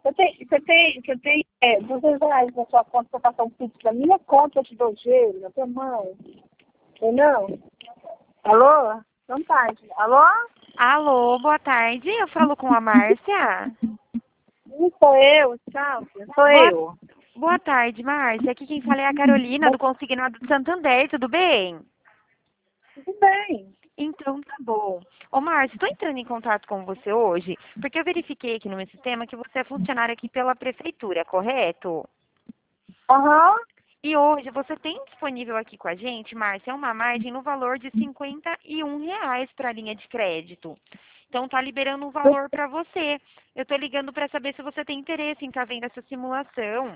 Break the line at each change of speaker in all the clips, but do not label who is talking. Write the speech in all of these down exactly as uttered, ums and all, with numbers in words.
Você tem, você tem, você tem é, duzentos reais na sua conta para passar um pix pra minha conta, eu te dou gelo, na tua mão. Entendeu? Alô? Então tá. Alô?
Alô, boa tarde. Eu falo com a Márcia.
Não sou eu, tchau. Sou
Boa,
eu.
boa tarde, Márcia. Aqui quem fala é a Carolina, do Consignado de Santander. Tudo bem?
Tudo bem.
Então tá bom. Ô, Márcia, estou entrando em contato com você hoje porque eu verifiquei aqui no meu sistema que você é funcionária aqui pela prefeitura, correto?
Aham.
E hoje você tem disponível aqui com a gente, Márcia, uma margem no valor de cinquenta e um reais para a linha de crédito. Então tá liberando um valor para você. Eu tô ligando para saber se você tem interesse em estar vendo essa simulação.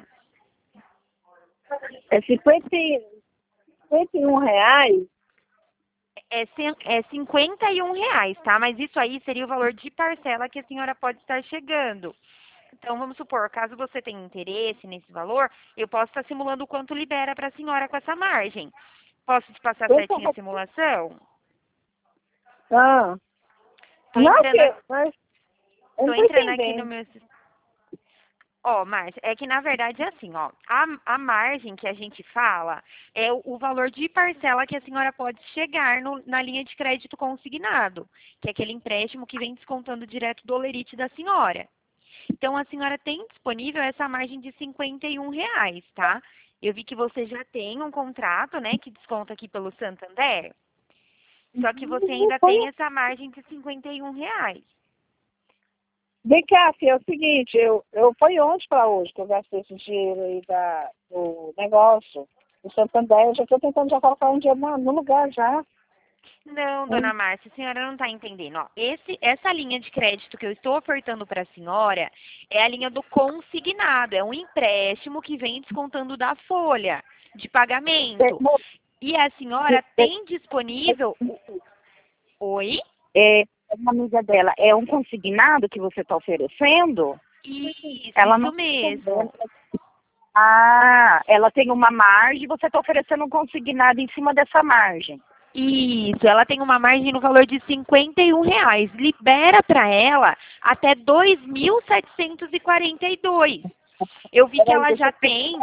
É cinquenta, cinquenta e um reais?
É, cem- é cinquenta e um reais, tá? Mas isso aí seria o valor de parcela que a senhora pode estar chegando. Então, vamos supor, caso você tenha interesse nesse valor, eu posso estar simulando o quanto libera para a senhora com essa margem. Posso te passar
Deixa
certinho a simulação?
eu... Ah.
Tô
Não,
entrando,
que...
a-
Mas eu
tô
não tô
entrando aqui no
entendendo.
meu... sis- Ó, Márcia, é que na verdade é assim, ó. A, a margem que a gente fala é o, o valor de parcela que a senhora pode chegar no- na linha de crédito consignado, que é aquele empréstimo que vem descontando direto do holerite da senhora. Então, a senhora tem disponível essa margem de cinquenta e um reais, tá? Eu vi que você já tem um contrato, né, que desconta aqui pelo Santander. Só que você ainda tem essa margem de cinquenta e um reais.
Vem cá, filha, é o seguinte, eu, eu foi ontem para hoje que eu gastei esse dinheiro aí da, do negócio, do Santander, eu já estou tentando já colocar um dinheiro na- no lugar já.
Não,
Hum.
dona Márcia, a senhora não está entendendo. Ó, esse, essa linha de crédito que eu estou ofertando para a senhora é a linha do consignado. É um empréstimo que vem descontando da folha de pagamento. E a senhora tem disponível... o- Oi?
É, uma amiga dela, é um consignado que você está oferecendo?
Isso,
Ela
isso
não
mesmo.
Ah, ela tem uma margem e você está oferecendo um consignado em cima dessa margem.
Isso, ela tem uma margem no valor de cinquenta e um reais. Libera para ela até dois mil setecentos e quarenta e dois. Eu vi que
Peraí,
ela
deixa
já
eu
tem.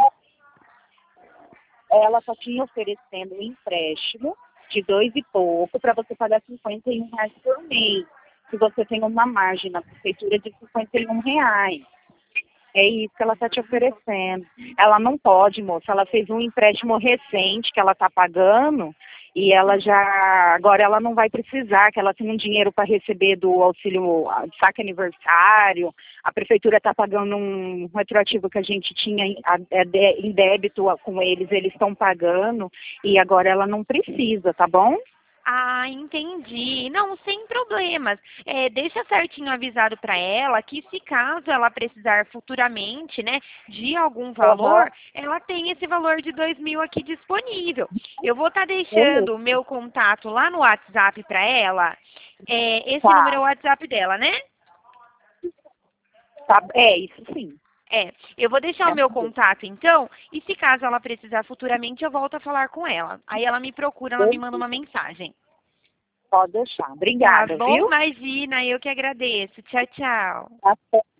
Ela só tinha oferecendo um empréstimo de dois e pouco para você pagar cinquenta e um reais por mês. Se você tem uma margem na prefeitura de cinquenta e um reais. É isso que ela está te oferecendo. Ela não pode, moça. Ela fez um empréstimo recente que ela está pagando e ela já, agora ela não vai precisar, que ela tem um dinheiro para receber do auxílio ah, saque aniversário. A prefeitura está pagando um retroativo que a gente tinha em, a- é de- em débito ah, com eles, eles estão pagando e agora ela não precisa, tá bom?
Ah, entendi. Não, sem problemas. É, deixa certinho avisado para ela que se caso ela precisar futuramente, né, de algum
Aham.
valor, ela tem esse valor de dois mil aqui disponível. Eu vou estar
Beleza.
deixando o meu contato lá no WhatsApp para ela. É, esse número é
Tá.
o WhatsApp dela, né?
Tá. É, isso sim.
É, eu vou deixar o
É,
meu contato então, e se caso ela precisar futuramente, eu volto a falar com ela. Aí ela me procura, ela me manda uma mensagem.
pode deixar.
Tá
Obrigada,
bom?
viu?
Imagina, eu que agradeço. Tchau, tchau.
Até.